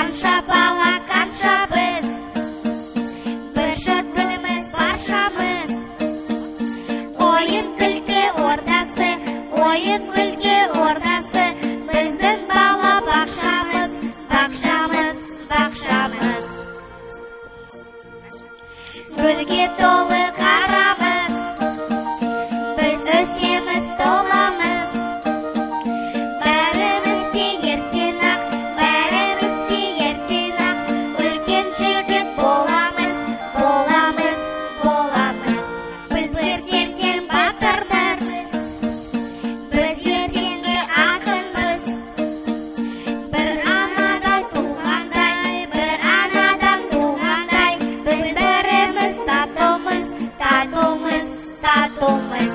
Қанша бала, қанша біз, бір шөкіліміз баршамыз. Ойын күлкі ордасы, ойын күлкі ордасы, біздің бала бақшамыз, бақшамыз, бақшамыз. Гүлге толы қарамыз, біз өсеміз, толамыз. Бәріміз де ертең-ақ, бәріміз де ертең-ақ, үлкен жігіт боламыз, боламыз, боламыз. Біз ертең батырмыз, біз ертеңгі ақынбыз. Бір анадан туғандай, бір анадан туғандай, біз бәріміз татумыз, татумыз, татумыз.